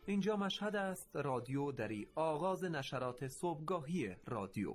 اینجا مشهد است، رادیو دری، آغاز نشرات صبحگاهی رادیو.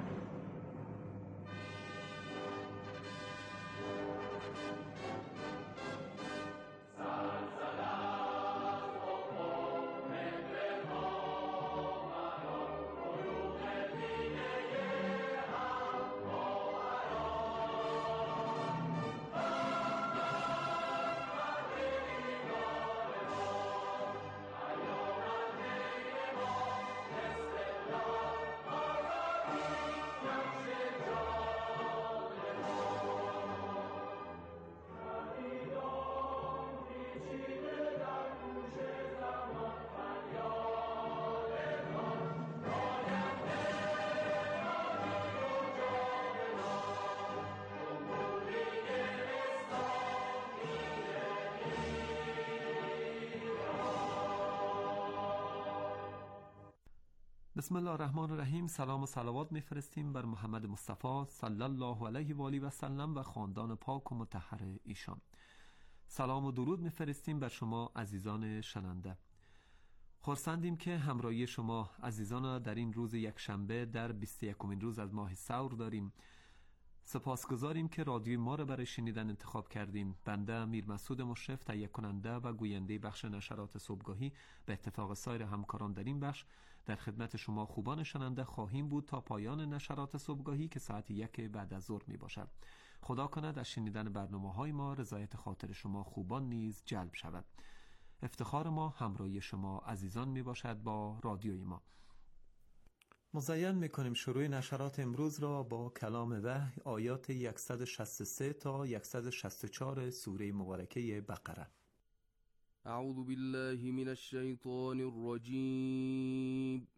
بسم الله الرحمن الرحیم. سلام و صلوات میفرستیم بر محمد مصطفی صلی الله علیه و آله و سلم و خاندان پاک و مطهر ایشان. سلام و درود میفرستیم بر شما عزیزان شنونده. خرسندیم که همراهی شما عزیزان در این روز یکشنبه در 21مین روز از ماه ثور داریم. سپاسگزاریم که رادیوی ما را برای شنیدن انتخاب کردیم. بنده امیر مسعود مشرف، تهیه کننده و گوینده بخش نشرات صبحگاهی، به اتفاق سایر همکاران در این بخش در خدمت شما خوبان شنونده خواهیم بود تا پایان نشرات صبحگاهی که ساعت 1 بعد از ظهر می باشد. خدا کند از شنیدن برنامه‌های ما رضایت خاطر شما خوبان نیز جلب شود. افتخار ما همراهی شما عزیزان می باشد با رادیوی ما. مزین میکنیم شروع نشرات امروز را با کلام وحی، آیات 163 تا 164 سوره مبارکه بقره. اعوذ بالله من الشیطان الرجیم.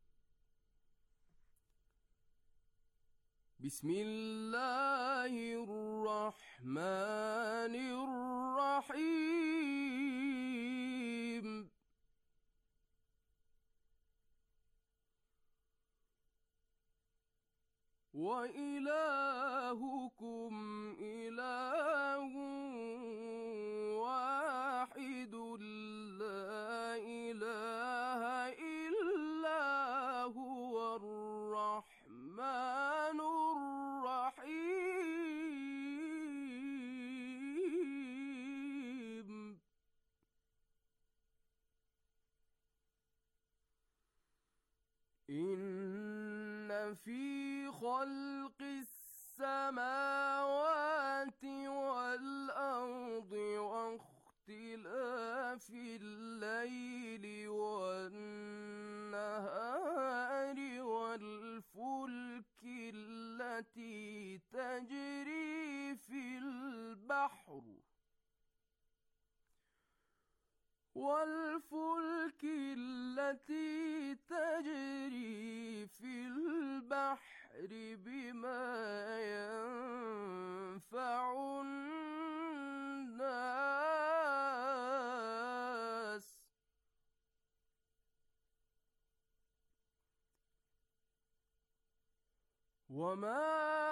بسم الله الرحمن الرحیم. وَإِلَٰهُكُمْ إِلَٰهٌ وَاحِدٌ لَّا إِلَٰهَ إِلَّا هُوَ الرَّحْمَٰنُ الرَّحِيمُ. إِنَّ فِي خَلْقِ السَّمَاوَاتِ وَالْأَرْضِ وَاخْتِلَافِ اللَّيْلِ وَالنَّهَارِ وَالْفُلْكِ الَّتِي تَجْرِي فِي البحر بما ينفع الناس وما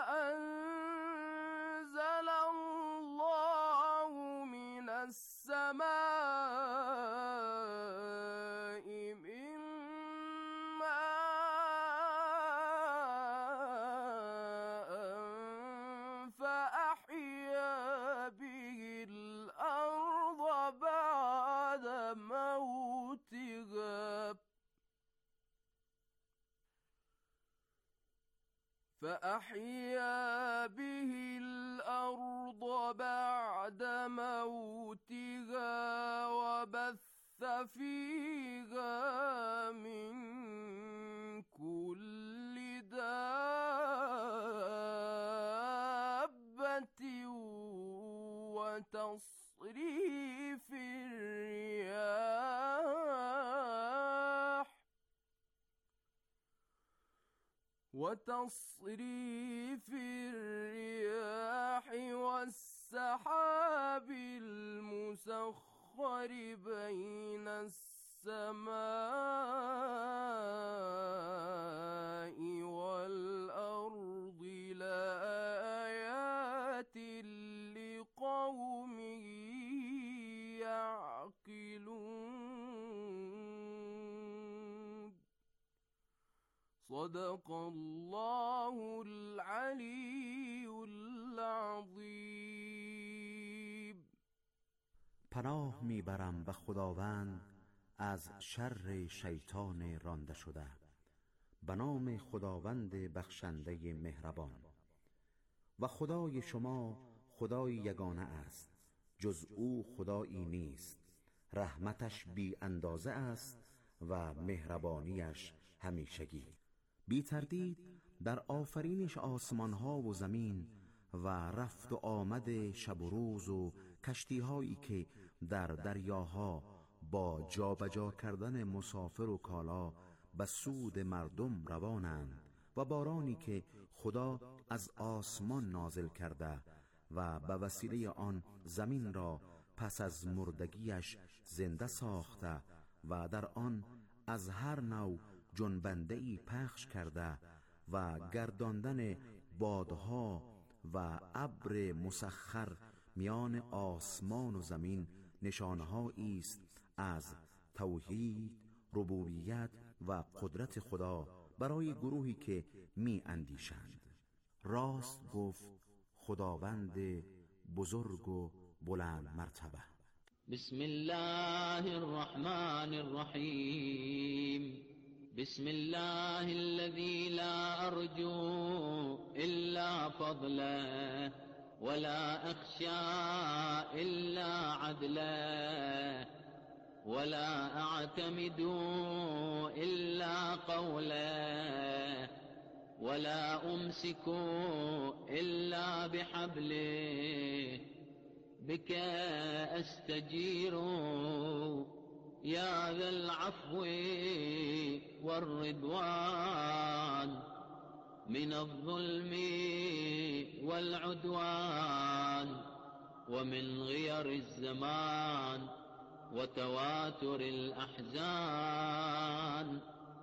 أنزل الله من السماء من ماء فأحيا به الأرض بعد موتها وبث فيها من كل دابة وتصريف الرياح والسحاب المسخر بين السماء والأرض لآيات لقوم يعقلون. صدق الله العلی العظیم. پناه میبرم به خداوند از شر شیطان رانده شده. به نام خداوند بخشنده مهربان. و خدای شما خدای یگانه است، جز او خدایی نیست. رحمتش بی اندازه است و مهربانیش همیشگی. بی تردید در آفرینش آسمانها و زمین و رفت و آمد شب و روز و کشتیهایی که در دریاها با جابجا کردن مسافر و کالا به سود مردم روانند و بارانی که خدا از آسمان نازل کرده و به وسیله آن زمین را پس از مردگیش زنده ساخته و در آن از هر نوع جنبنده‌ای پخش کرده و گرداندن بادها و ابر مسخر میان آسمان و زمین نشانه‌هایی است از توحید، ربوبیت و قدرت خدا برای گروهی که می اندیشند. راست گفت خداوند بزرگ و بلند مرتبه. بسم الله الرحمن الرحیم. بسم الله الذي لا أرجو إلا فضله ولا أخشى إلا عدله ولا أعتمد إلا قوله ولا أمسك إلا بحبله بك أستجير يا ذا العفو والرضوان من الظلم والعدوان ومن غير الزمان وتواتر الأحزان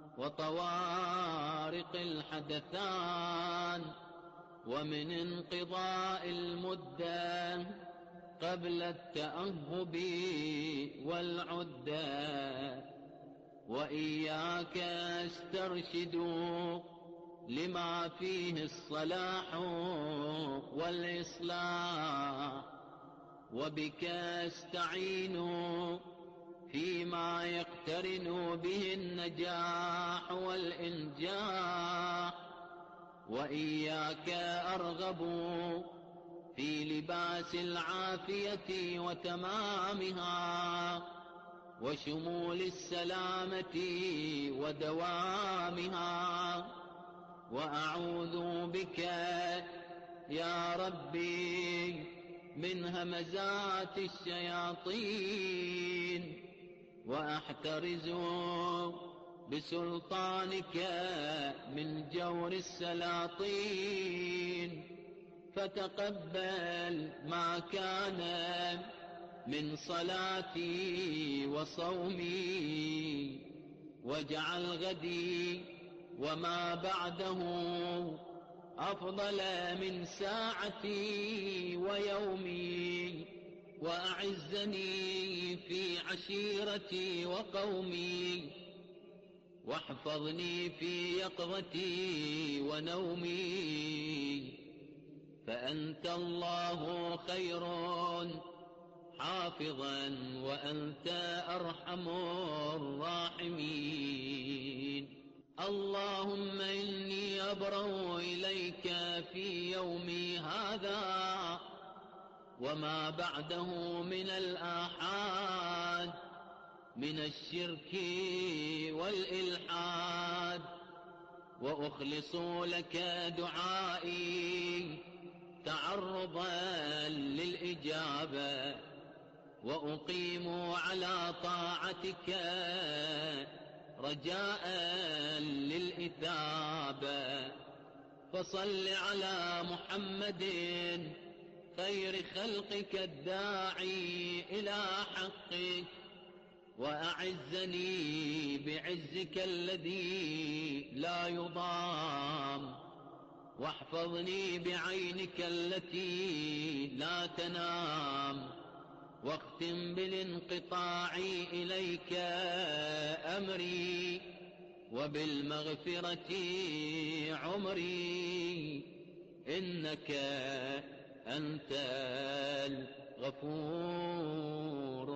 وطوارق الحدثان ومن انقضاء المدة قبل التأهب والعدة وإياك استرشد لما فيه الصلاح والإصلاح وبك استعين فيما يقترن به النجاح والإنجاح وإياك أرغب في لباس العافية وتمامها وشمول السلامة ودوامها وأعوذ بك يا ربي من همزات الشياطين وأحترز بسلطانك من جور السلاطين فتقبل ما كان من صلاتي وصومي واجعل غدي وما بعده أفضل من ساعتي ويومي وأعزني في عشيرتي وقومي واحفظني في يقظتي ونومي فأنت الله خير حافظا وأنت أرحم الراحمين. اللهم إني أبرأ إليك في يومي هذا وما بعده من الآحاد من الشرك والإلحاد وأخلص لك دعائي تعرضا للإجابة وأقيم على طاعتك رجاء للإثابة فصل على محمد خير خلقك الداعي إلى حقك وأعزني بعزك الذي لا يضام واحفظني بعينك التي لا تنام واختم بالانقطاع إليك أمري وبالمغفرة عمري إنك أنت الغفور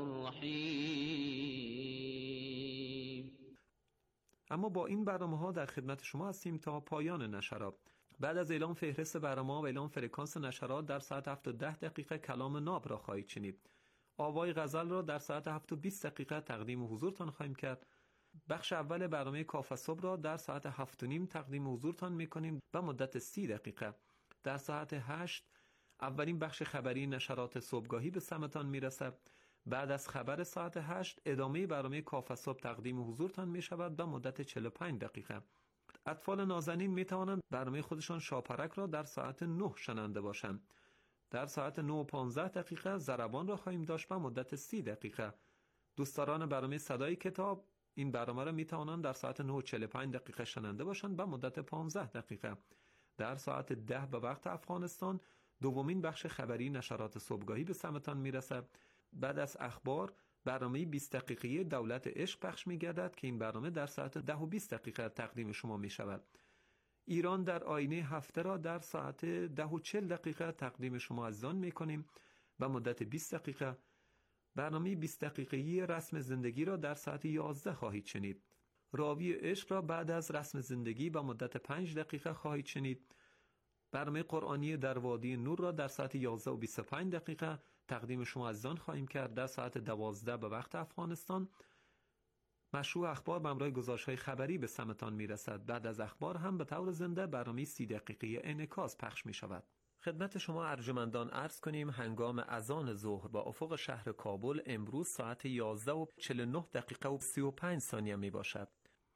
الرحیم. اما با این برنامه‌ها در خدمت شما هستیم تا پایان نشرات. بعد از اعلام فهرست برنامه‌ها و اعلام فرکانس نشرات در ساعت 7:10 کلام ناب را خواهید شنید. آوای غزل را در ساعت 7:20 تقدیم حضورتان خواهیم کرد. بخش اول برنامه کافه صبح را در ساعت 7:30 تقدیم حضورتان می‌کنیم و مدت 30 دقیقه. در ساعت 8 اولین بخش خبری نشرات صبحگاهی به سمتان میرسد. بعد از خبر ساعت 8 ادامه برنامه کافه صبح تقدیم حضورتان می شود و مدت 45 دقیقه. اطفال نازنین می توانند برنامه خودشان شاپرک را در ساعت 9 شنونده باشند. در ساعت 9:15 ضربان را خواهیم داشت و مدت 30 دقیقه. دوستداران برنامه صدای کتاب این برنامه را می توانند در ساعت 9:45 شنونده باشند و مدت 15 دقیقه. در ساعت 10 به وقت افغانستان دومین بخش خبری نشرات صبحگاهی به سمتان می رسد. بعد از اخبار برنامه 20 دقیقه‌ای دولت عشق پخش می‌گردد که این برنامه در ساعت 10:20 تقدیم شما می‌شود. ایران در آینه هفته را در ساعت 10:40 تقدیم شما عزیزان می‌کنیم و مدت 20 دقیقه. برنامه 20 دقیقه‌ای رسم زندگی را در ساعت 11 خواهید شنید. راوی عشق را بعد از رسم زندگی و مدت 5 دقیقه خواهید شنید. برنامه قرآنی در وادی نور را در ساعت 11:25 تقدیم شما عزیزان خواهیم کرد. در ساعت 12 به وقت افغانستان مشروع اخبار به همراه گزارش‌های خبری به سمتان میرسد. بعد از اخبار هم به طور زنده برنامه 30 دقیقه‌ای انعکاس پخش می شود. خدمت شما ارجمندان عرض کنیم هنگام اذان ظهر با افق شهر کابل امروز ساعت 11:49:35 می باشد.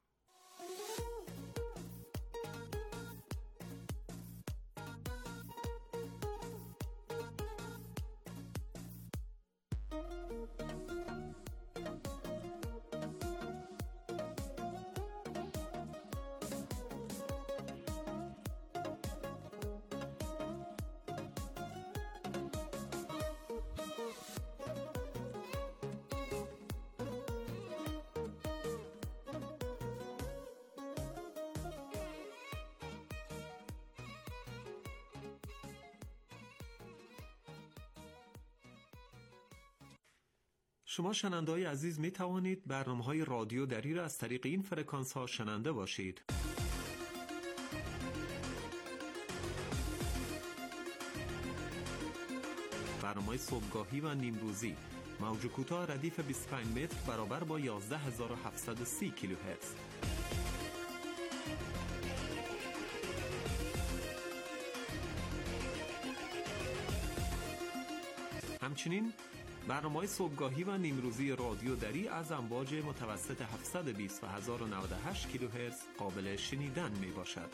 شما شنونده‌های عزیز می توانید برنامه‌های رادیو دری را از طریق این فرکانس‌ها شنونده باشید. برنامه‌های صبحگاهی و نیمروزی موج کوتاه ردیف 25 متر برابر با 11730 کیلوهرتز. همچنین برنامه‌های صبحگاهی و نیمروزی رادیو دری از امواج متوسط 720 و 1098 کیلوهرتز قابل شنیدن می باشد.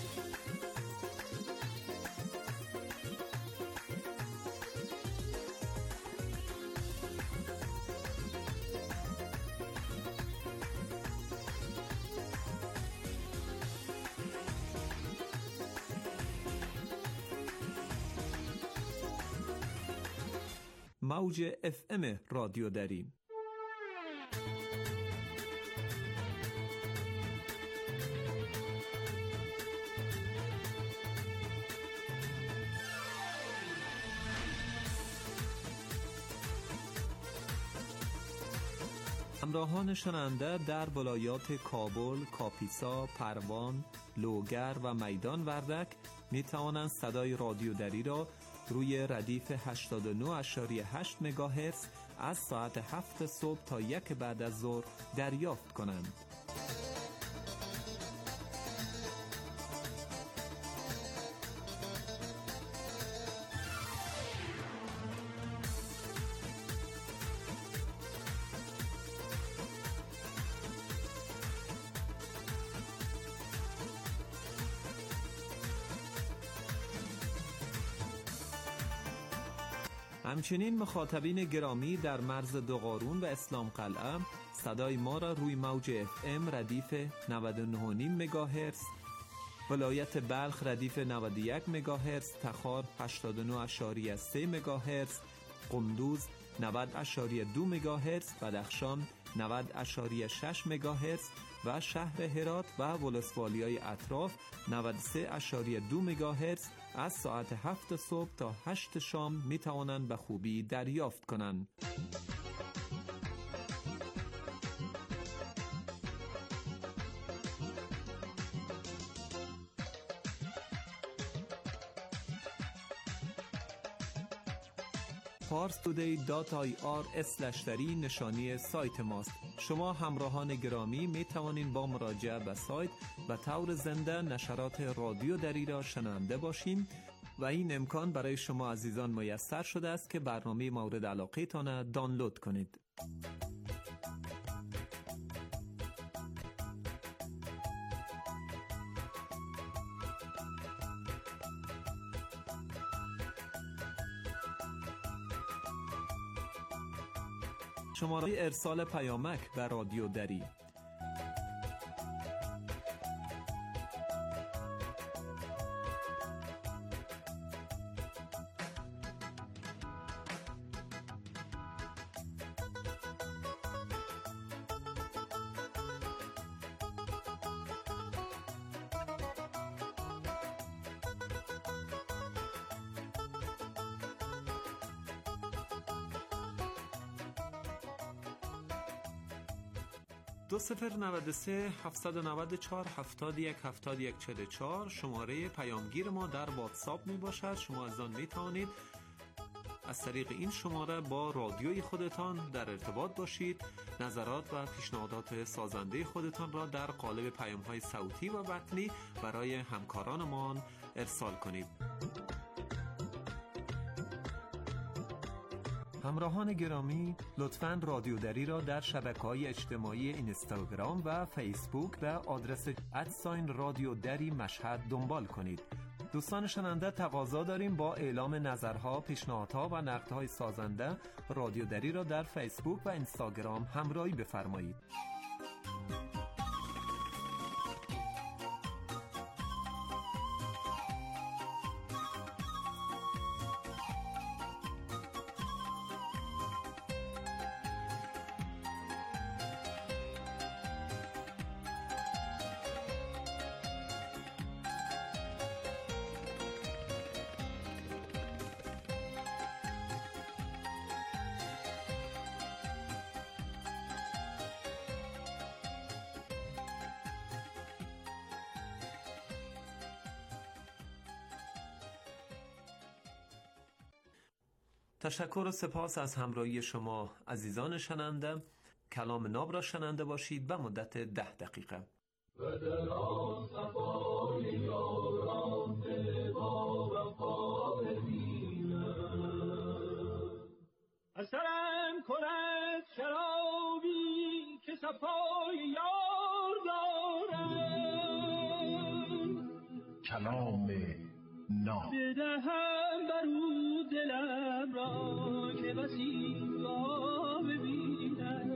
موج FM رادیو دری. همراهان شنونده در ولایات کابل، کاپیسا، پروان، لوگر و میدان وردک می توانند صدای رادیو دری را روی ردیف 89.8 مگاهرتز از ساعت 7 صبح تا 1 بعد از ظهر دریافت کنند. همچنین مخاطبین گرامی در مرز دوقارون و اسلام قلعه صدای ما را روی موج FM ردیف 99.5 مگاهرتز، ولایت بلخ ردیف 91 مگاهرتز، تخار 89.3 مگاهرتز، قندوز 90.2 مگاهرتز، بدخشان 90.6 مگاهرتز و شهر هرات و ولسوالیای اطراف 93.2 مگاهرتز از ساعت 7 صبح تا 8 شام می توانند به خوبی دریافت کنند. parstoday.ir/dari نشانی سایت ماست. شما همراهان گرامی می توانید با مراجعه به سایت به طور زنده نشرات رادیو دری را شنونده باشین و این امکان برای شما عزیزان میسر شده است که برنامه مورد علاقه تان دانلود کنید. شماره ارسال پیامک به رادیو دری دو 093 794 71 71 44 شماره پیامگیر ما در واتساپ می باشد. شما از آن می توانید از طریق این شماره با رادیوی خودتان در ارتباط باشید، نظرات و پیشنهادات سازنده خودتان را در قالب پیام‌های صوتی و متنی برای همکارانمان ارسال کنید. همراهان گرامی، لطفاً رادیو دری را در شبکه‌های اجتماعی اینستاگرام و فیسبوک به آدرس @رادیو دری مشهد دنبال کنید. دوستان شنونده، تقاضا داریم با اعلام نظرها، پیشنهادها و نقدهای سازنده رادیو دری را در فیسبوک و اینستاگرام همراهی بفرمایید. تشکر و سپاس از همراهی شما عزیزان شنونده. کلام ناب را شنونده باشید به مدت 10 دقیقه. اثرم کند شرابی که صفای یار دارم، کلام ناب بدهم برو دلم را که بسی را ببینم،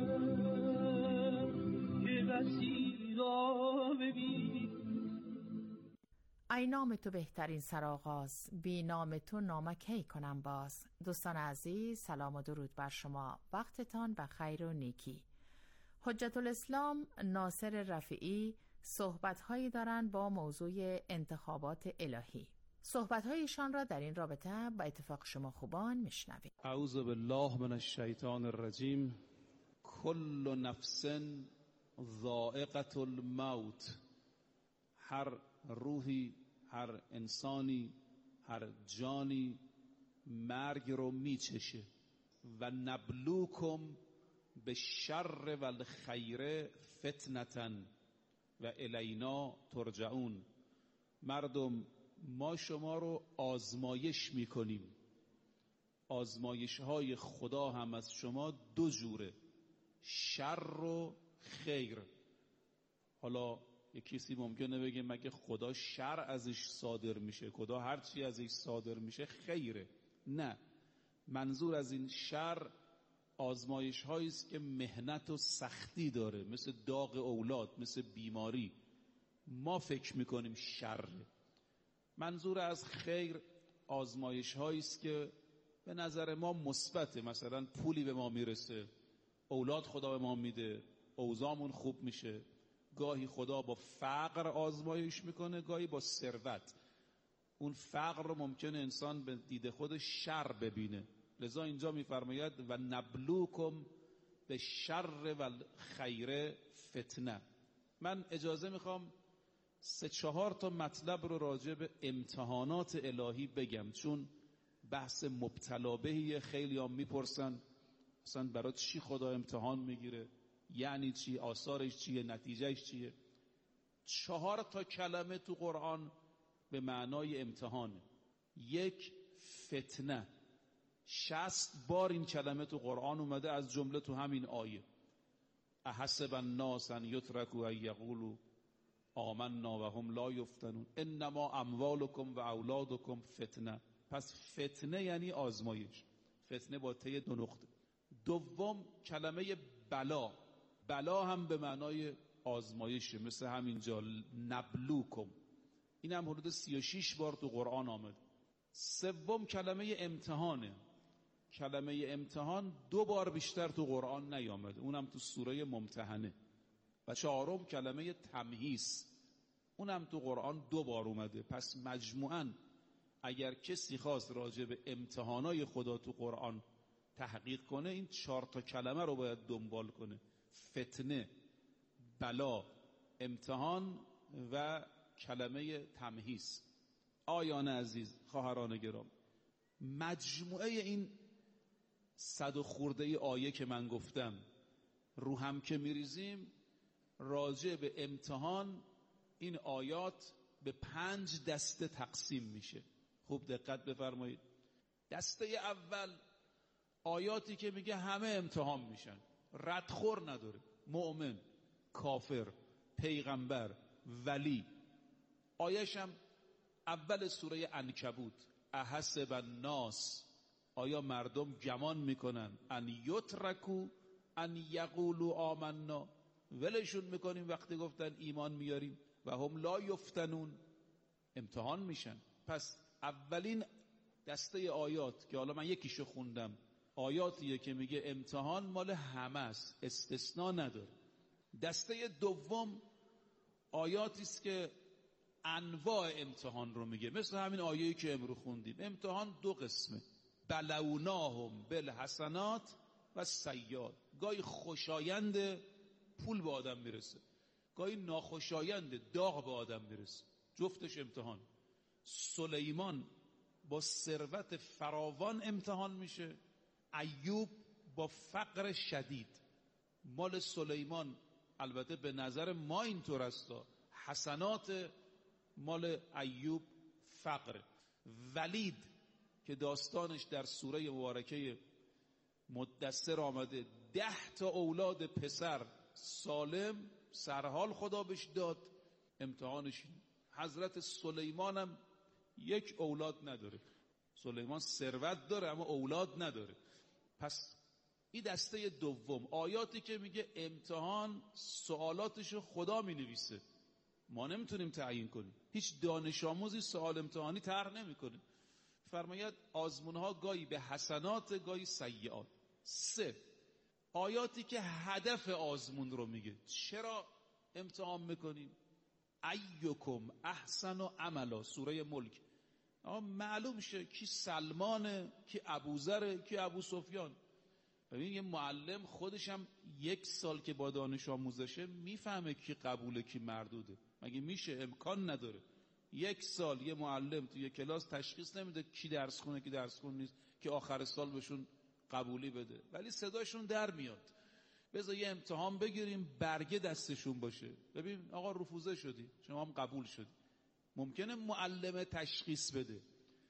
که بسی را ببینم. ای نام تو بهترین سرآغاز، بی نام تو نامه کی کنم باز. دوستان عزیز، سلام و درود بر شما، وقتتان به خیر و نیکی. حجت الاسلام ناصر رفیعی صحبت‌هایی دارند با موضوع انتخابات الهی. صحبت‌هایشان را در این رابطه با اتفاق شما خوبان میشنوید. اعوذ بالله من الشیطان الرجیم. کل نفس ذائقة الموت. هر روحی، هر انسانی، هر جانی مرگ رو میچشه. و نبلوکم بالشر و الخیر فتنة و الینا ترجعون. مردم، ما شما رو آزمایش میکنیم. آزمایش های خدا هم از شما دو جوره، شر و خیر. حالا یک کسی ممکنه بگه مگه خدا شر ازش صادر میشه؟ خدا هرچی ازش صادر میشه خیره. نه، منظور از این شر آزمایش هایی است که مهنت و سختی داره، مثل داغ اولاد، مثل بیماری. ما فکر میکنیم شر. منظور از خیر آزمایش هایی است که به نظر ما مثبته، مثلا پولی به ما میرسه، اولاد خدا به ما میده، اوضاعمون خوب میشه. گاهی خدا با فقر آزمایش میکنه، گاهی با ثروت. اون فقر رو ممکنه انسان به دید خودش شر ببینه، لذا اینجا میفرماید و نبلوکم به شر و خیر فتنه. من اجازه میخوام 3-4 تا مطلب رو راجع به امتحانات الهی بگم، چون بحث مبتلا بهیه. خیلی هم میپرسن اصلا برای چی خدا امتحان میگیره، یعنی چی، آثارش چیه، نتیجهش چیه. 4 تا کلمه تو قرآن به معنای امتحانه. 1 فتنه، 60 بار این کلمه تو قرآن اومده، از جمله تو همین آیه احسب الناس ان یترکوا ان یقولوا آمنا و هم لا یفتنون انما اموالکم و اولادکم فتنه. پس فتنه یعنی آزمایش، فتنه با ته 2 نقطه. 2 کلمه بلا، بلا هم به معنای آزمایشه، مثل همینجا نبلوکم، این هم حدود 36 بار تو قرآن آمد. 3 کلمه امتحانه، کلمه امتحان 2 بار بیشتر تو قرآن نیامد، اونم تو سوره ممتحنه. و 4 کلمه تمهیص، اونم تو قرآن 2 بار اومده. پس مجموعاً اگر کسی خواست راجع به امتحانای خدا تو قرآن تحقیق کنه، این 4 تا کلمه رو باید دنبال کنه: فتنه، بلا، امتحان و کلمه تمهیص. آیان عزیز، خواهران گرام، مجموعه این 100 و خورده آیه که من گفتم رو هم که میریزیم، راجع به امتحان این آیات به 5 دسته تقسیم میشه. خوب دقت بفرمایید. دسته اول آیاتی که میگه همه امتحان میشن، ردخور نداره، مؤمن، کافر، پیغمبر، ولی. آیش هم اول سوره عنکبوت احسب الناس، آیا مردم گمان میکنن ان یترکوا ان یقولوا آمنا، ولشون میکنیم وقتی گفتن ایمان میاریم، و هم لا یفتنون، امتحان میشن. پس اولین دسته آیات که حالا من یکیشو خوندم، آیاتیه که میگه امتحان مال همه است، استثناء نداره. دسته دوم آیاتی است که انواع امتحان رو میگه، مثل همین آیه‌ای که امروز خوندیم. امتحان 2 قسمه: بلوناهم بالحسنات و سیئات. گاهی خوشایند پول به آدم میرسه، گاهی ناخوشایند داغ به آدم میرسه، جفتش امتحان. سلیمان با ثروت فراوان امتحان میشه، ایوب با فقر شدید. مال سلیمان البته به نظر ما اینطور است، حسنات مال ایوب فقر. ولید که داستانش در سوره مبارکه مدثر آمده، 10 تا اولاد پسر سالم سرحال خدا بهش داد، امتحانش. حضرت سلیمان هم 1 اولاد نداره. سلیمان ثروت داره اما اولاد نداره. پس این دسته دوم، آیاتی که میگه امتحان سوالاتشو خدا مینویسه، ما نمیتونیم تعیین کنیم. هیچ دانش آموزی سوال امتحانی طرح نمیکنه. فرماید آزمونها گاهی به حسنات، گاهی سیئات. 3 آیاتی که هدف آزمون رو میگه، چرا امتحان میکنیم. ایکم احسن عملا، سوره ملک. معلوم شه کی سلمانه، کی ابوذره، کی ابو سفیان. ببین یه معلم خودش هم 1 سال که با دانش آموزشه میفهمه کی قبوله کی مردوده. مگه میشه؟ امکان نداره. 1 سال یه معلم توی کلاس تشخیص نمیده کی درس خونه کی درس خون نیست، که آخر سال بهشون قبولی بده، ولی صداشون در میاد. بذار یه امتحان بگیریم، برگه دستشون باشه، ببین آقا رفوزه شدی، شما هم قبول شدی. ممکنه معلم تشخیص بده.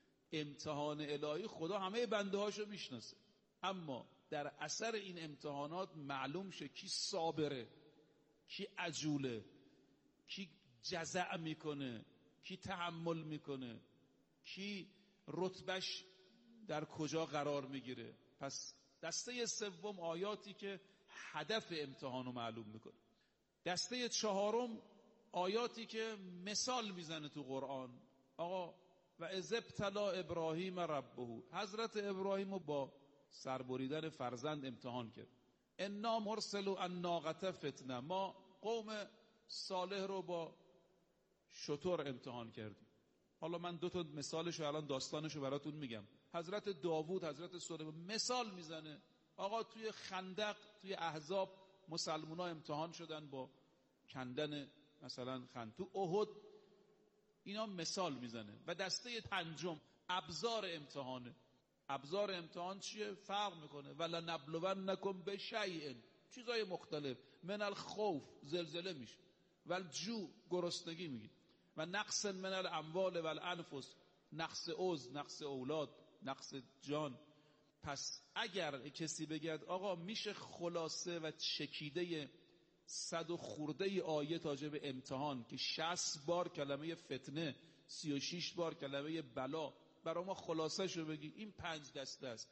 امتحان الهی خدا همه بنده هاشو میشناسه، اما در اثر این امتحانات معلوم شه کی صابره، کی عجوله، کی جزع میکنه، کی تحمل میکنه، کی رتبش در کجا قرار میگیره. پس دسته سوم آیاتی که هدف امتحان رو معلوم میکنه. دسته 4 آیاتی که مثال میزنه تو قرآن. آقا و اذ ابتلی ابراهیم ربه، حضرت ابراهیم رو با سربریدن فرزند امتحان کرد. انا مرسلو الناقة فتنه، ما قوم صالح رو با شتر امتحان کردیم. حالا من 2 تا مثالشو الان داستانشو براتون میگم. حضرت داوود، حضرت سلیمان مثال میزنه. آقا توی خندق، توی احزاب مسلمونا امتحان شدن با کندن مثلا خند. تو احد اینا مثال میزنه. و دسته 5 ابزار امتحانه. ابزار امتحان چیه؟ فرق میکنه. ولنبلونکم بشیء، چیزای مختلف. من الخوف، زلزله میشه. والجوع، گرسنگی میگه. و نقص من الاموال والانفس، نقص عضو، نقص اولاد، نقص جان. پس اگر کسی بگه آقا میشه خلاصه و چکیده 100 و خورده آیه راجع به امتحان که 60 بار کلمه فتنه، 36 بار کلمه بلا، برای ما خلاصه شو بگی، این 5 دسته است.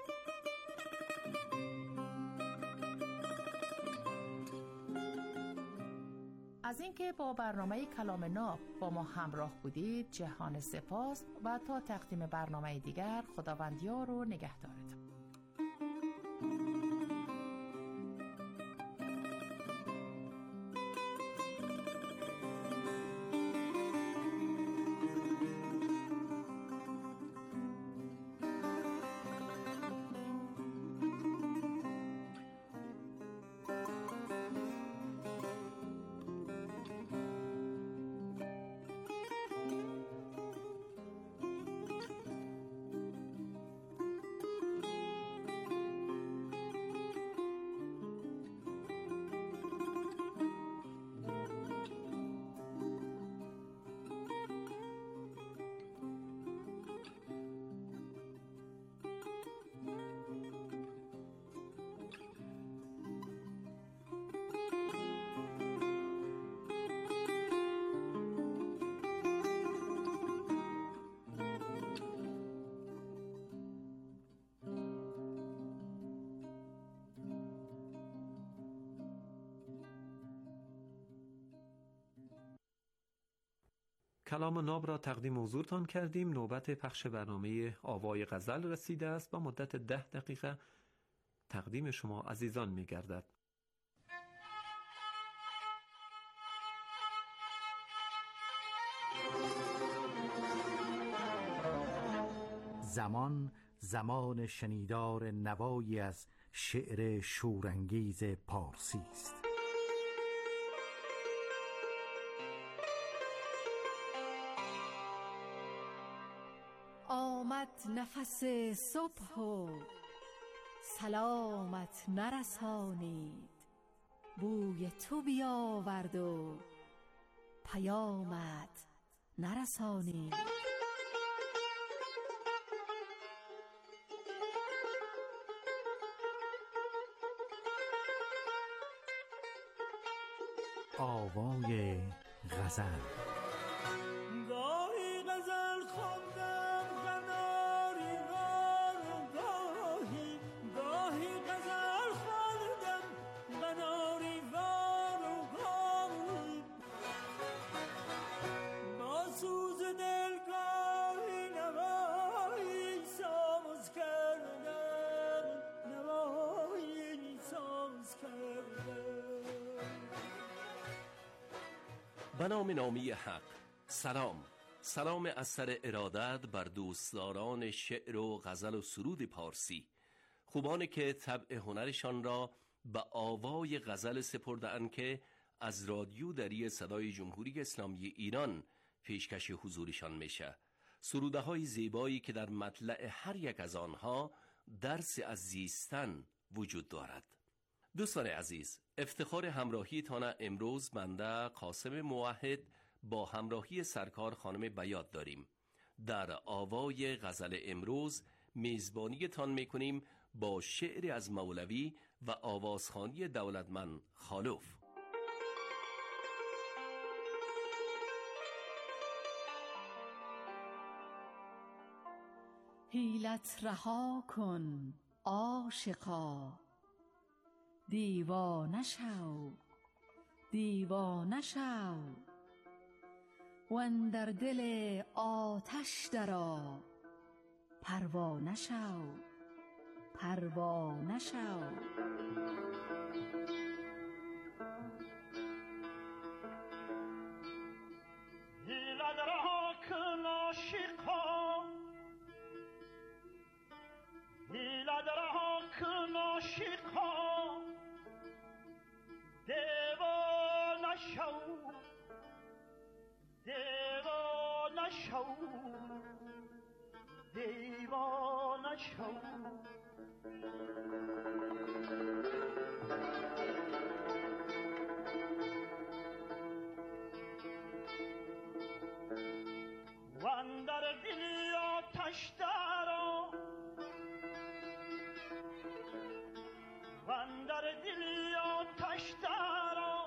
از اینکه با برنامه کلام ناب با ما همراه بودید جهان سپاس و تا تقدیم برنامه دیگر خداوند یار و نگهدارتون. کلام ناب را تقدیم حضورتان کردیم. نوبت پخش برنامه آوای غزل رسیده است. با مدت 10 دقیقه تقدیم شما عزیزان می گردد. زمان شنیدار نوایی از شعر شورانگیز پارسی است. آمد نفس صبح و سلامت نرسانید، بوی تو بیاورد و پیامت نرسانید. آوای غزل. گاهی غزل خواندم قناری وار و گاهی غزل خواندم قناری وار و گاهی با سوز دل گاهی نوایی ساز کردم، نوایی ساز کردم. به نام نامی حق. سلام از سر ارادت بر دوستداران شعر و غزل و سرود پارسی، خوبانی که طبع هنرشان را به آوای غزل سپرده‌اند که از رادیو دری صدای جمهوری اسلامی ایران پیشکش حضورشان میشه. سروده های زیبایی که در مطلع هر یک از آنها درسی از زیستن وجود دارد. دوستان عزیز، افتخار همراهیتان امروز بنده قاسم موحد با همراهی سرکار خانم بیات داریم. در آوای غزل امروز میزبانی تان میکنیم با شعر از مولوی و آوازخوانی دولتمند خالوف. حیلت رها کن عاشقا، دیوانه شو، دیوانه شو. و اندر دل آتش درآ، پروانه شو، پروانه شو. دیوانه شو و اندر دل آتش درآ، و اندر دل آتش درآ،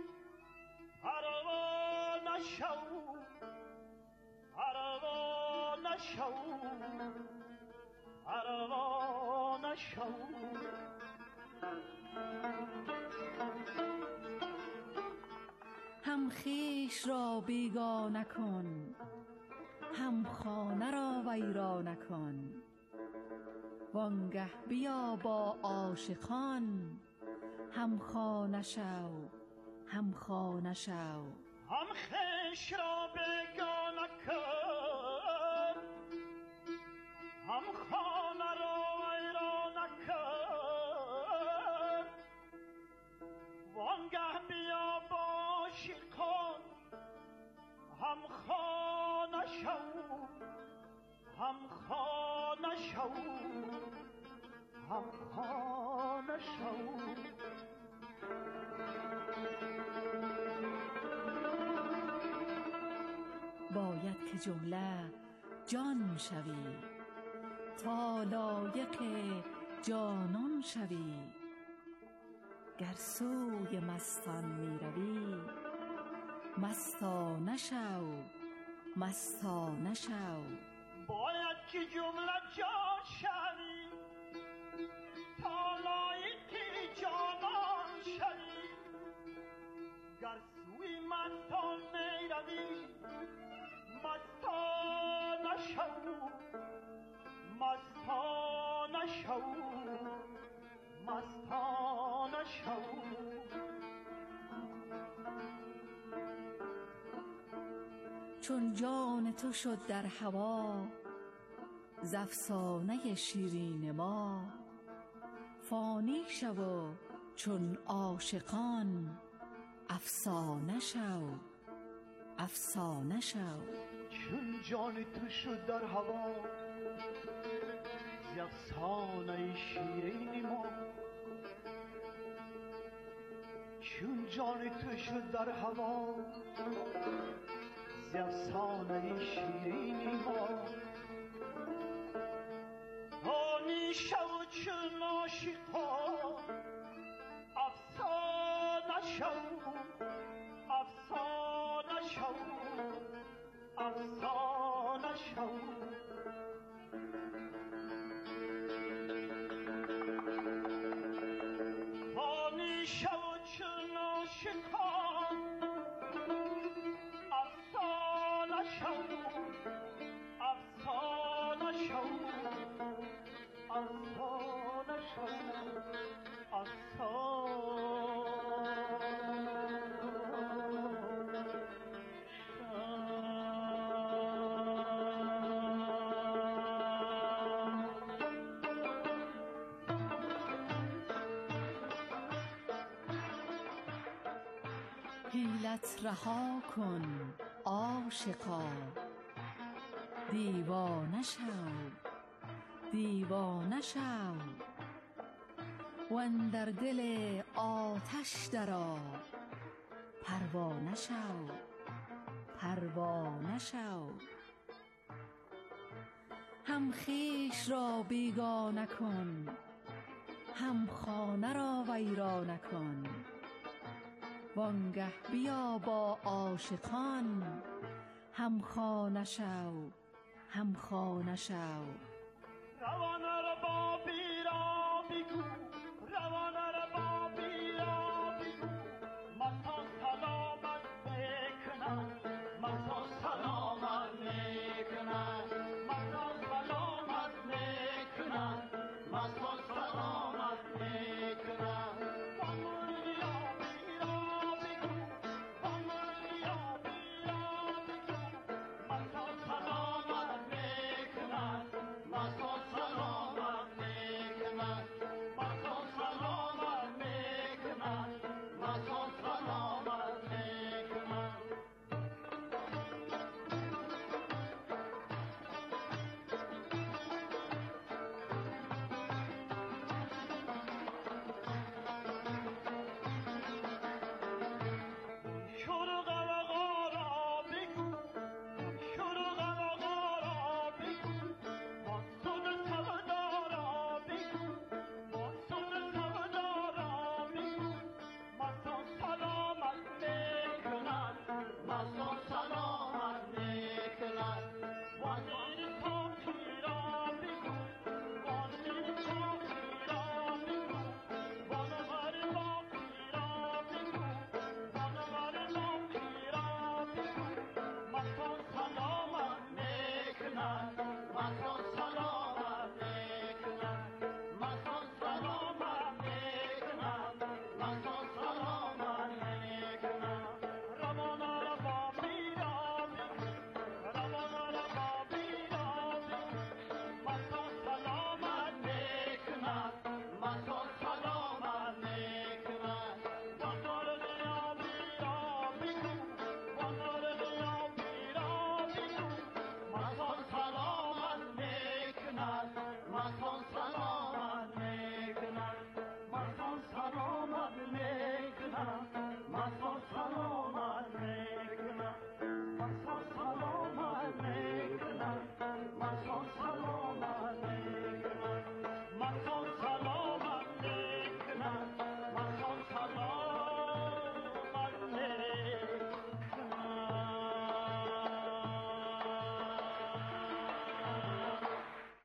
پروانه شو، پروانه شو، پروانه شو. هم خویش را بیگانه کن، هم خانه را ویرانه کن. وانگه بیا با عاشقان، هم خانه شو، هم خانه شو. هم خویش را بیگانه کن، هم خانه را ویرانه کن. وانگه بیا با عاشقان، هم خانه شو، هم خانه شو، هم خانه شو. باید که جمله جان شوی، تا لایق جانان شوی. گر سوی مستان می روی، مستانه شو، مستانه شو. باید که جمله جان شوی، تا لایق جانان شوی. گر سوی مستان می روی، مستانه شو، مستانه شو، مستانه شو. چون جان تو شد در هوا، ز افسانه شیرین ما. فانی شو و چون عاشقان، افسانه شو، افسانه شو. چون جان تو شد در هوا، ز افسانه شیرین ما. چون جان تو شد در هوا، ز افسانه شیرین ما. فانی شو چون عاشقان، افسانه شو، افسانه شو، افسانه شو. فانی شو چون عاشقان، افسانه شو، افسانه شو، افسانه شو، حیلت رها کن عاشقا، دیوانه شو، دیوانه شو. و اندر دل آتش درآ، پروانه شو، پروانه شو. هم خویش را بیگانه کن، هم خانه را ویرانه کن. وانگه بیا با عاشقان، هم خانه شو، هم خانه شو. روان ربابی را بگو، روان ربابی را بگو. مستان سلامت بکنم، مستان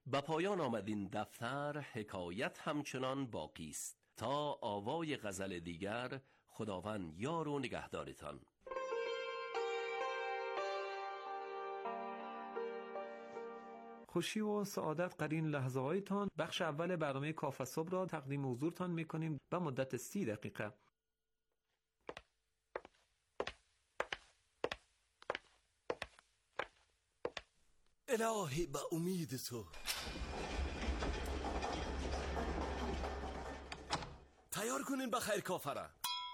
به پایان آمد این دفتر، حکایت همچنان باقی است. تا آوای غزل دیگر، خداوند یار و نگهدارتان. خوشی و سعادت قرین لحظه هایتان. بخش اول برنامه کافه صبح را تقدیم حضورتان میکنیم به مدت 30 دقیقه. الهی به امید تو. تیار کنین بخیر کافه را.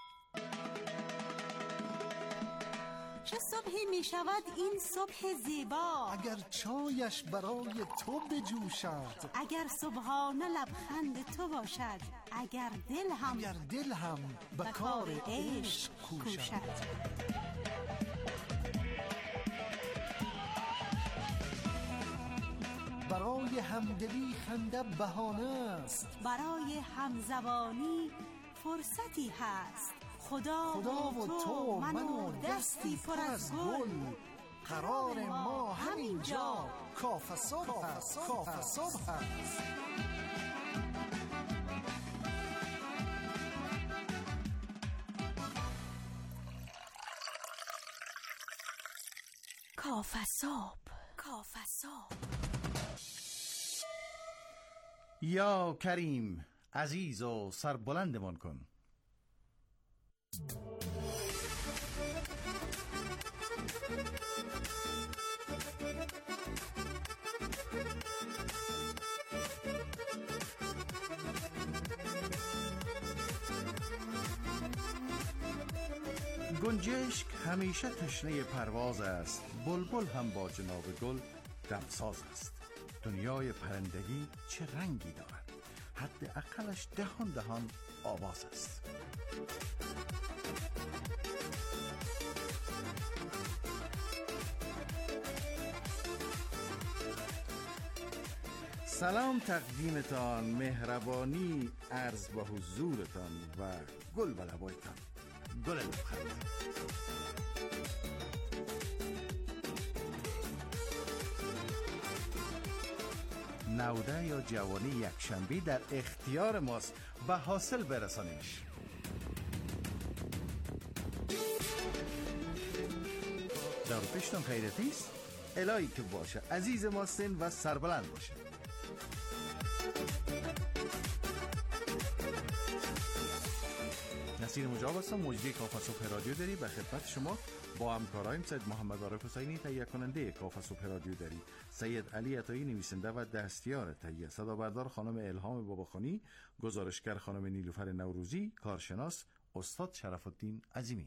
چه صبحی می شود این صبح زیبا، اگر چایش برای تو بجوشد، اگر صبحانه لبخند تو باشد، اگر دل هم به کار عشق کوشد. برای همدلی خنده بهانه است، برای همزبانی فرصتی هست. خدا و تو من و دستی پر از گل، قرار ما همینجا کافه صبح است. کافه صبح. یا کریم، عزیز و سربلندمان کن. گنجشک همیشه تشنه پرواز است، بلبل هم با جناب گل دمساز است. دنیای پرندگی چه رنگی دارد، حد اقلش دهان آواز است. سلام تقدیمتان، مهربانی عرض به حضورتان و گل به لبایتان، گل لبخند. نوده یا جوانی یکشنبی در اختیار ماست، به حاصل برسانیمش. دار پیشتون خیرتی است، الهی که باشه عزیز ماستین و سربلند باشه. نصیر مجاب هستم، مجری کافه صبح رادیو داری. به خدمت شما با همکارایم سید محمد عارف حسینی تهیه کننده کافه صبح رادیو داری، سید علی عطایی نویسنده و دستیار تهیه، صدا بردار خانم الهام باباخانی، گزارشگر خانم نیلوفر نوروزی، کارشناس استاد شرف الدین عظیمی.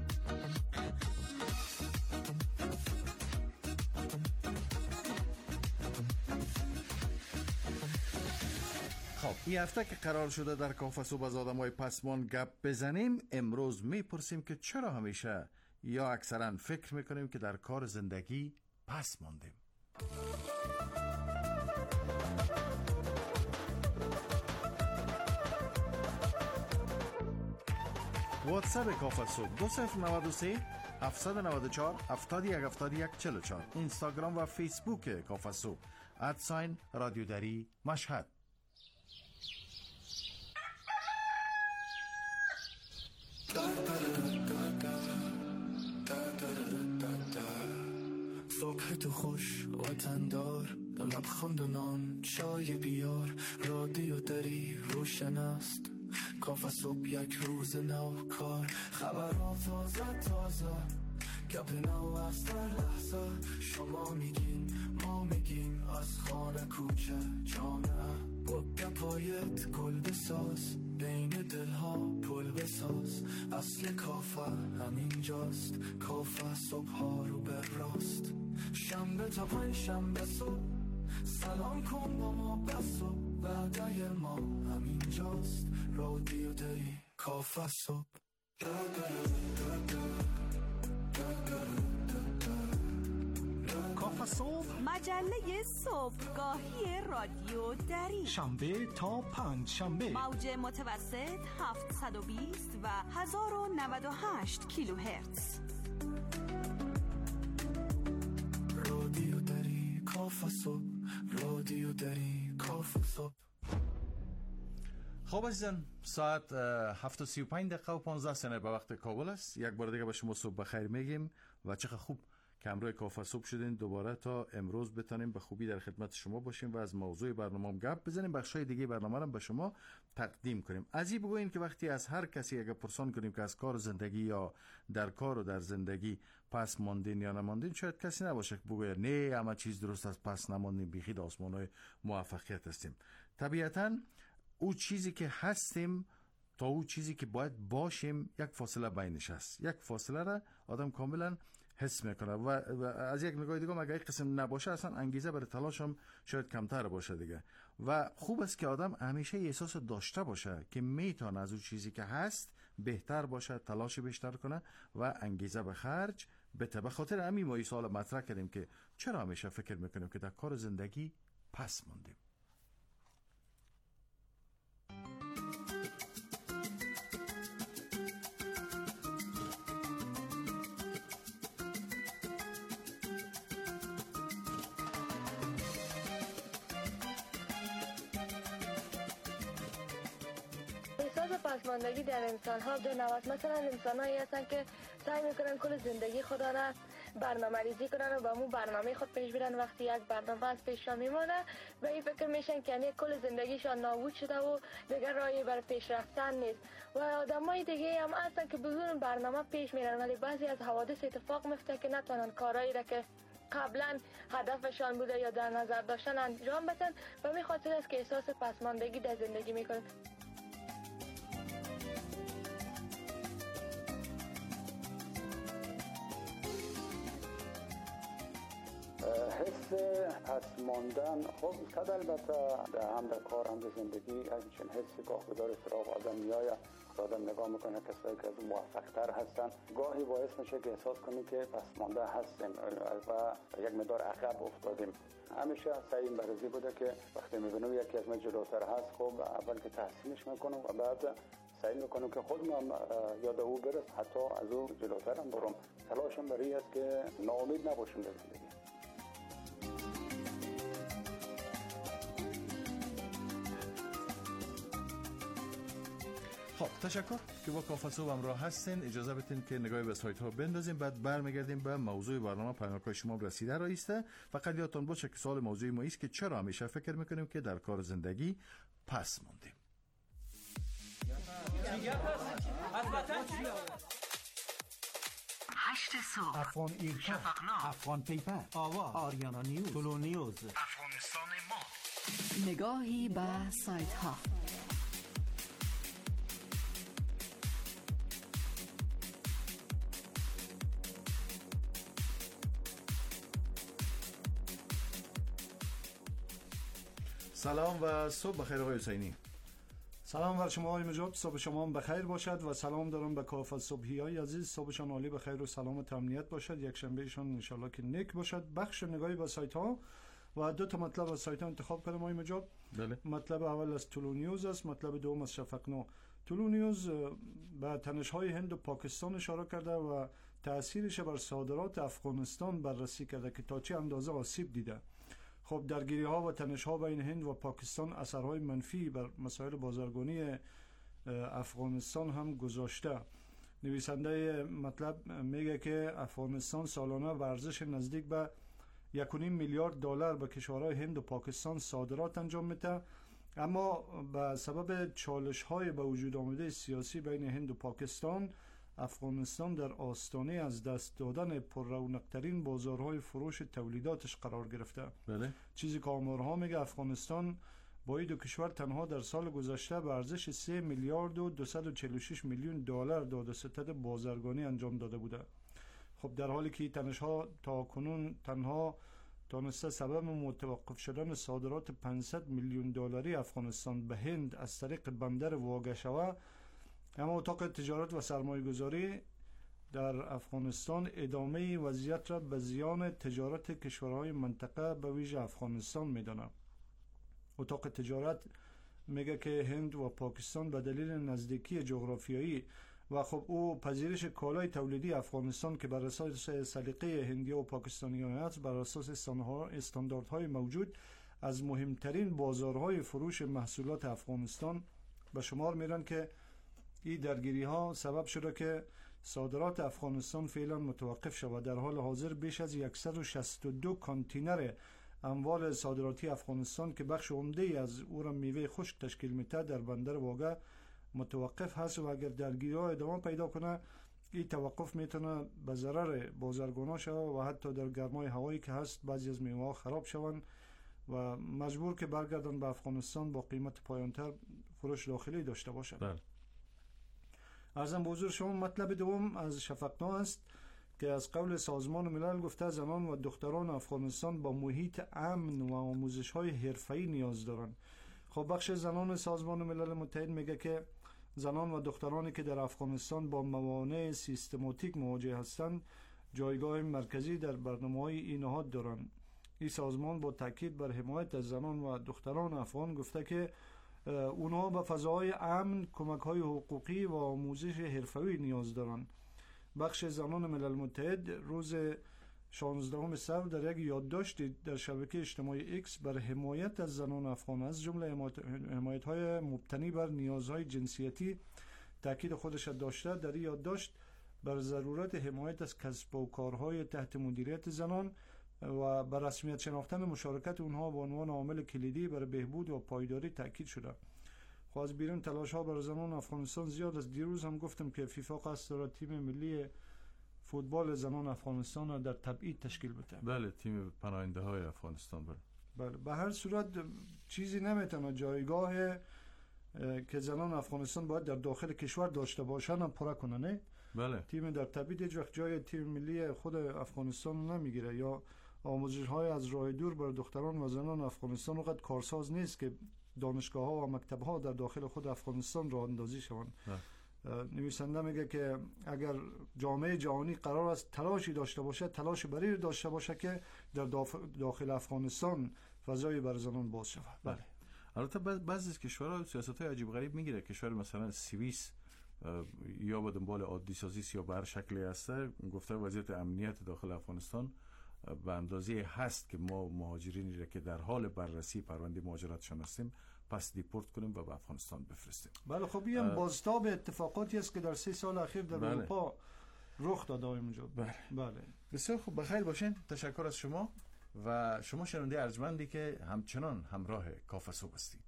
خب این هفته که قرار شده در کافه صبح از آدمای پسمان گپ بزنیم، امروز میپرسیم که چرا همیشه یا اکثرا فکر میکنیم که در کار زندگی پس ماندیم. واتساپ کافه صبح 2093 794 71 44. اینستاگرام و فیسبوک کافه صبح @رادیو دری مشهد. صبح تو خوش وطندار، لبخند و نان چای بیار، رادیو داری روشن است، کافه صبح یک روز نو کار، خبرها تازه گپ نو از در لحظه، شما میگین ما میگیم از خانه کوچه جامعه، با گپایت گل بساز، بین دلها پل بساز، اصل کافه همینجاست، کافه صبح ها رو به راست، شنبه تا پنج شنبه صبح، سلام کن با ما بس و وعده ما همینجاست، رادیو داری کافه صبح. کافه صبح، مجله صبحگاهی رادیو دری، شنبه تا پنج شنبه، موج متوسط 720 و 1098 کیلوهرتز. رادیو دری کافه صبح، رادیو رادیو داری کافه صبح. خب عزیزان، ساعت 7:35 و 15 ثانیه به وقت کابل است. یک بار دیگه به شما صبح بخیر میگیم و چقدر خوب که همراه کافه صبح شدین. دوباره تا امروز بتونیم به خوبی در خدمت شما باشیم و از موضوع برنامه گپ بزنیم، بخشای دیگه برنامه رو به شما تقدیم کنیم. از این بگوین که وقتی از هر کسی اگه پرسان کنیم که از کار زندگی یا در کار و در زندگی پس ماندین یا نماندین، شاید کسی نباشه که بگوید نه همه چیز درست است پس نماندین، بیخی آسمان‌های موفقیت هستیم. طبیعتاً او چیزی که هستیم تا او چیزی که باید باشیم یک فاصله بینش است. یک فاصله را آدم کاملا حس میکنه و از یک نگاه دیگه اگه این قسم نباشه اصلا انگیزه برای تلاش هم شاید کمتر باشه دیگه. و خوب است که آدم همیشه احساس داشته باشه که میتونه از اون چیزی که هست بهتر باشه، تلاش بیشتر کنه و انگیزه به خرج بده. به خاطر همین ما این سوال مطرح کردیم که چرا همیشه فکر میکنیم که در کار زندگی پس موندیم. پسماندگی در انسان ها دو نوع. مثلا انسان هایی هستن که سعی میکنن کل زندگی خدا را برنامه ریزی کنن و با مو برنامه خود پیش برن. وقتی یک برنامه از پیششان میمانه به این فکر میشن که یعنی کل زندگیشان نابود شده و دیگر راهی برای پیش رفتن نیست. و آدم های دیگه هم هستن که بدون برنامه پیش میرن ولی بعضی از حوادث اتفاق میفته که نتونن کارهایی را که قبلا هدفشان بوده یا در نظر داشتن انجام بدن و به خاطر است که احساس پسماندگی در زندگی میکنن. حس پس ماندن خب صد البته هم در کار هم در زندگی همچین حسی گاه بدار سراغ آدم میآید. آدم نگاه میکنه کسایی که از موفق‌تر هستن گاهی باعث میشه که احساس کنیم که پس مانده هستیم و یک مقدار عقب افتادیم. همیشه سعیم برزی بوده که وقتی میبینم یکی از ما جلوتر هست خب اول که تحسینش میکنم و بعد سعی میکنم که خودم هم یاد او برس، حتی از او جلوتر هم برم. تلاشم برای است که ناامید نباشم در زندگی. خب تشکر که با کافه صبح همراه هستین. اجازه بدین که نگاهی به سایت ها بندازیم، بعد برمیگردیم به موضوع برنامه. پیامک شما رسیده رایسته. فقط یادتون باشه که سوال موضوع ما است که چرا همیشه فکر میکنیم که در کار زندگی پس موندیم. 8 صبح افغان ایرکا، افغان پیپر، آوا، آریانا نیوز، تولو نیوز، افغانستان ما. نگاهی به سایت ها. سلام و صبح بخیر آقای حسینی. سلام بر شما آقای مجاب، صبح شما بخیر باشد و سلام دارم به کافه صبحی های عزیز. صبحشان عالی بخیر و سلامت و امنیت باشد. یک شنبهشان انشالله که نیک باشد. بخش نگاهی به سایت ها و دو تا مطلب از سایت ها انتخاب کردم آقای مجاب. بله. مطلب اول از تولو نیوز است، مطلب دوم از شفقنو. تولو نیوز به تنش های هند و پاکستان اشاره کرده و تاثیرش بر صادرات افغانستان بررسی کرده که تا چه اندازه آسیب دیده. خب درگیری ها و تنش ها بین هند و پاکستان اثرهای منفی بر مسائل بازرگانی افغانستان هم گذاشته. نویسنده مطلب میگه که افغانستان سالانه ورزش نزدیک به 1.5 میلیارد دلار به کشورهای هند و پاکستان صادرات انجام میده، اما به سبب چالش های به وجود آمده سیاسی بین هند و پاکستان افغانستان در آستانه از دست دادن پررونق‌ترین بازارهای فروش تولیداتش قرار گرفته. بله. چیزی که آمارها میگه افغانستان با این دو کشور تنها در سال گذشته به ارزش 3 میلیارد و 246 میلیون دلار داد و ستد بازرگانی انجام داده بوده. خب در حالی که تنش ها تا کنون تنها تانسته سبب متوقف شدن صادرات 500 میلیون دلاری افغانستان به هند از طریق بندر واگه شوه، اما اتاق تجارت و سرمایه گذاری در افغانستان ادامه وضعیت را به زیان تجارت کشورهای منطقه به ویژه افغانستان میدانه. اتاق تجارت میگه که هند و پاکستان به دلیل نزدیکی جغرافیایی و خب او پذیرش کالای تولیدی افغانستان که بر اساس سلیقه هندی و پاکستانیان است، بر اساس استانداردهای موجود از مهمترین بازارهای فروش محصولات افغانستان به شمار میرن که این درگیری ها سبب شده که صادرات افغانستان فعلا متوقف شود. در حال حاضر بیش از 162 کانتینر اموال صادراتی افغانستان که بخش عمده از او را میوه خشک تشکیل میده در بندر واگه متوقف هست و اگر درگیری ها ادامه پیدا کنه این توقف میتونه به ضرر بازرگانا شود و حتی در گرمای هوایی که هست بعضی از میوه ها خراب شوند و مجبور که برگردن به افغانستان با قیمت پایانتر فروش داخلی داشته باشد. ارزم به حضور شما مطلب دوم از شفقنا است که از قول سازمان ملل گفته زنان و دختران افغانستان با محیط امن و آموزش های حرفه‌ای نیاز دارند. خب بخش زنان سازمان ملل متحد میگه که زنان و دخترانی که در افغانستان با موانع سیستماتیک مواجه هستند جایگاه مرکزی در برنامه‌های این نهاد دارند. این سازمان با تاکید بر حمایت از زنان و دختران افغان گفته که اونها به فضاهای امن، کمک‌های حقوقی و آموزش حرفه‌ای نیاز دارند. بخش زنان ملل متحد روز 16 صفر در یک یادداشت در شبکه اجتماعی ایکس بر حمایت از زنان افغان از جمله حمایت‌های مبتنی بر نیازهای جنسیتی تاکید خودش داشته. در این یادداشت بر ضرورت حمایت از کسب و کارهای تحت مدیریت زنان و بر رسمیت شناختن مشارکت اونها به عنوان عامل کلیدی برای بهبود و پایداری تاکید شده. خب از بیرون تلاش ها برای زنان افغانستان زیاد است. دیروز هم گفتم که فیفا قصد دارد تیم ملی فوتبال زنان افغانستان را در تبعید تشکیل بده. بله، تیم پناهنده های افغانستان. بله به هر صورت چیزی نمیتونه جایگاه که زنان افغانستان باید در داخل کشور داشته باشن هم پره کنه. نه بله، تیم در تبعید هیچ وقت جای تیم ملی خود افغانستان نمیگیره. یا آموزش های از راه دور برای دختران و زنان افغانستان وقت کارساز نیست که دانشگاه ها و مکتب ها در داخل خود افغانستان راه اندازی شوند. نویسنده میگه که اگر جامعه جهانی قرار است تلاشی داشته باشه، تلاش برای داشته باشه که در داخل افغانستان فضای برای زنان باز شود. بله. البته بعضی از کشورها سیاست‌های عجیب غریب میگیره. کشور مثلا سوئیس یا به دنبال عادی سازی یا به هر شکلی هست، گفته وضعیت امنیت داخل افغانستان به اندازه هست که ما مهاجرینی را که در حال بررسی پرونده مهاجرتشان هستیم پس دیپورت کنیم و به افغانستان بفرستیم. بله خب این بازتاب اتفاقاتی است که در 3 سال اخیر در اروپا رخ داده اونجا. بله. بسیار خوب، بخیر باشین. تشکر از شما و شما شنونده ارجمندی که همچنان همراه کافه صبح هستید.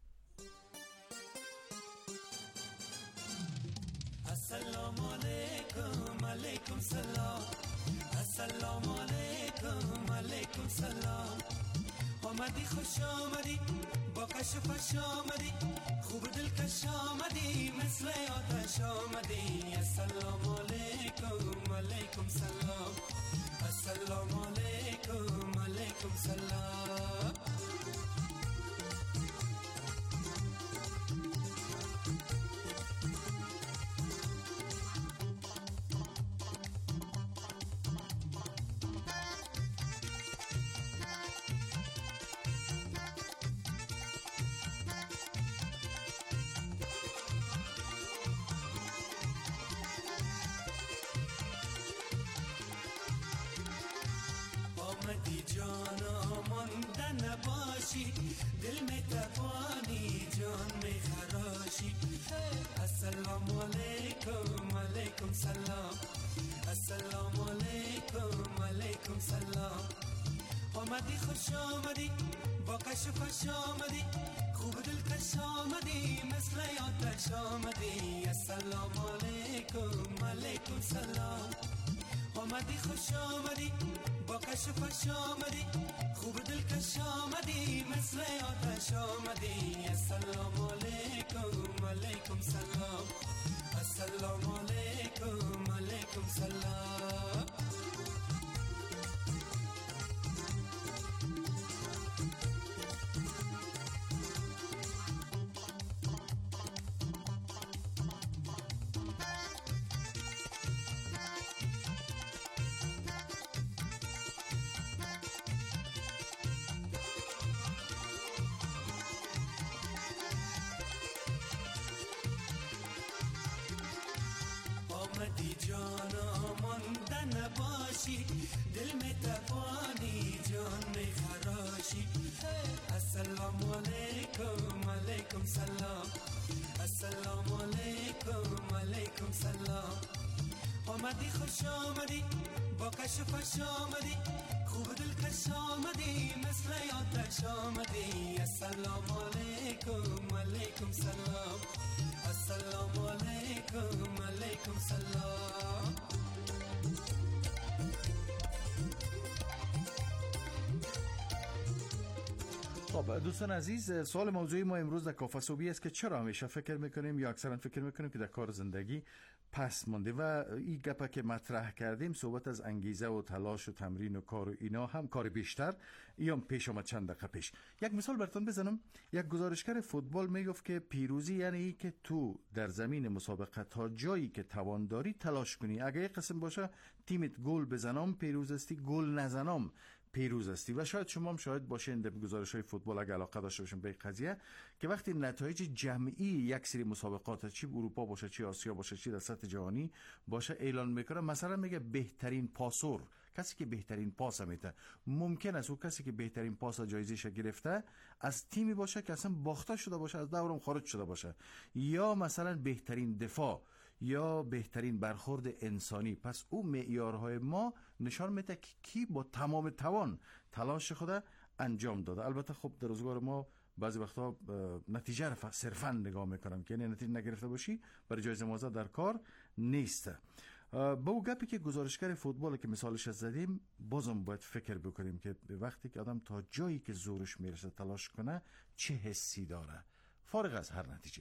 السلام علیکم، علیکم سلام. السلام علیکم، علیکم سلام. آمدی خوش آمدی، با کش و فش آمدی، خوب دل کش آمدی، مثل آتش آمدی. السلام علیکم، علیکم سلام. السلام علیکم، علیکم سلام. دل میں تپانی جان میں خراشی. السلام علیکم، علیکم سلام. السلام علیکم، علیکم سلام. آمدی خوش آمدی، با کش و فش آمدی، خوب دل کش آمدی، مثل آتش آمدی. السلام علیکم، علیکم سلام. آمدی خوش آمدی، با کش و فش آمدی، خوب دل کش آمدی، مثل آتش آمدی. السلام علیکم، علیکم سلام. السلام علیکم، علیکم سلام. جانا مانده نباشی، دل می تپانی جان می خراشی. السلام علیکم علیکم سلام، السلام علیکم علیکم سلام. آمدی خوش آمدی با کش و فش آمدی، خوب دلکش آمدی مثل آتش آمدی. السلام علیکم علیکم سلام، السلام علیکم علیکم سلام. خب دوستان عزیز، سوال موضوعی ما امروز در کافه صوبی است که چرا همیشه فکر میکنیم یا اکثرا فکر میکنیم که در کار زندگی پس مانده، و این گپه که مطرح کردیم صحبت از انگیزه و تلاش و تمرین و کار و اینا، هم کار بیشتر ایام پیش آمد چند دقیقه پیش. یک مثال براتون بزنم. یک گزارشگر فوتبال میگفت که پیروزی یعنی ای که تو در زمین مسابقه تا جایی که توان داری تلاش کنی. اگه یک قسم باشه تیمت گل بزنم پیروز استی، گل نزنم پیروز استی. و شاید شما هم شاید باشین در گزارش‌های فوتبال اگه علاقه داشته باشین به این قضیه که وقتی نتایج جمعی یک سری مسابقات، چی اروپا باشه چی آسیا باشه چی در سطح جهانی باشه، اعلان میکنه، مثلا میگه بهترین پاسور، کسی که بهترین پاس میده، ممکن است اون کسی که بهترین پاس جایزه‌اش گرفته از تیمی باشه که اصلا باخته شده باشه، از دورم خارج شده باشه، یا مثلا بهترین دفاع یا بهترین برخورد انسانی. پس اون معیارهای ما نشان میده که کی با تمام توان تلاش خود انجام داده. البته خب در روزگار ما بعضی وقتا نتیجه رو صرفا نگاه میکنم که یعنی نتیجه نگرفته باشی برای جایزه موازه در کار نیست. با او گپی که گزارشگر فوتبال که مثالش زدیم، بازم باید فکر بکنیم که وقتی که آدم تا جایی که زورش میرسه تلاش کنه چه حسی داره، فارغ از هر نتیجه.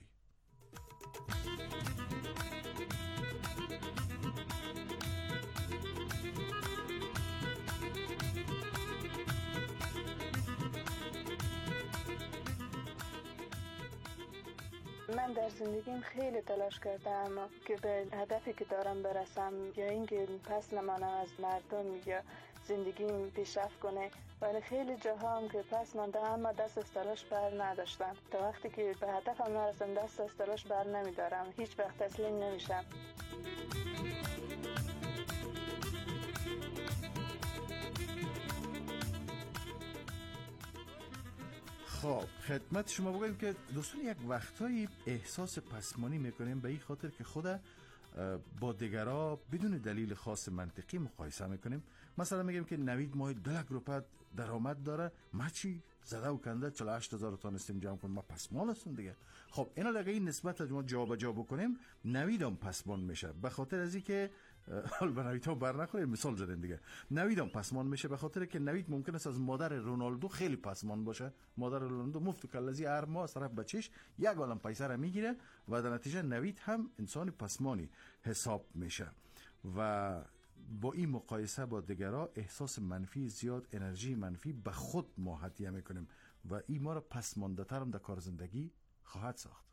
من در زندگیم خیلی تلاش کردم که به هدفی که دارم برسم، یا اینکه پس نمانم از مردم یا زندگیم پیشرفت کنه. ولی خیلی جاها هم که پس ماندم اما دست از تلاش بر نداشتم. تا وقتی که به هدفم نرسم دست از تلاش بر نمیدارم، هیچ وقت تسلیم نمیشم. خب خدمت شما بگویم که دوستان یک وقتایی احساس پسمانی میکنیم به این خاطر که خود با دیگرها بدون دلیل خاص منطقی مقایسه میکنیم. مثلا میگیم که نوید ماه 2 لک روپیه درآمد داره، ما چی زده و کنده 48,000 تا نستیم جمع کنیم، ما پسمان هستیم دیگه. خب اینا لگه این نسبت ما جا به جا بکنیم، نوید هم پسمان میشه به خاطر از این که حال به نوید هم بر نخوریم، مثال زدن دیگه. نوید هم پسمان میشه به خاطر که نوید ممکن است از مادر رونالدو خیلی پسمان باشه. مادر رونالدو مفت کلزی هر ماه از طرف بچهش یک عالم پیسه را میگیره و در نتیجه نوید هم انسان پسمانی حساب میشه و با این مقایسه با دیگرها احساس منفی زیاد، انرژی منفی به خود ما هدیه میکنیم و این ما را پسمانده تر هم در کار زندگی خواهد ساخت.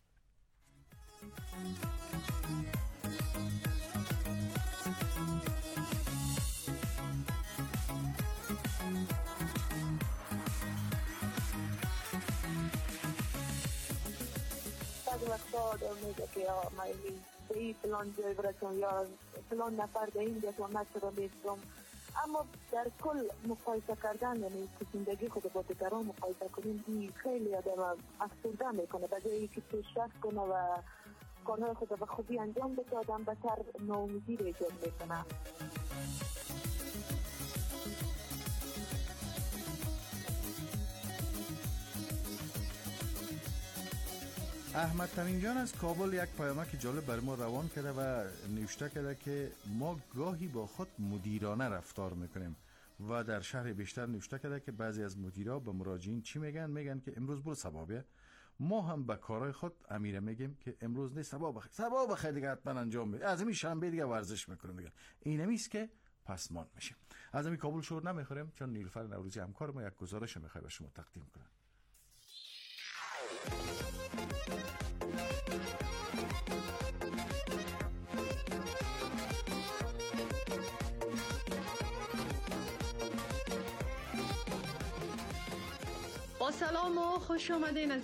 بعضی وقتا آدم میگه که من به این فلان جای برسم یا فلان نفر به این جا من چرا نیستم، اما در کل مقایسه کردن، یعنی که زندگی خود با دیگران مقایسه کنیم، این خیلی آدم افسرده میکنه. به جایی که پیشرفت کنه و کارهای خود به خوبی انجام بده، آدم بهتر ناامیدی رو ایجاد میکنه. احمد تمیم جان از کابل یک پیامک جالب بر ما روان کرده و نوشته کرده که ما گاهی با خود مدیرانه رفتار میکنیم و در شرح بیشتر نوشته کرده که بعضی از مدیرا به مراجعین چی میگن؟ میگن که امروز برو سبابیه. ما هم به کارهای خود امیره میگیم که امروز نیست سبا بخیر دیگه حتما انجام بده، از این شنبه دیگه ورزش میکنیم دیگه. اینمیست که پسمان میشیم. از این کابل شور نمیخوریم چون نیلوفر نوروزی همکار ما یک گزارش میخواد به شما تقدیم کنه. با سلام و خوش آمدین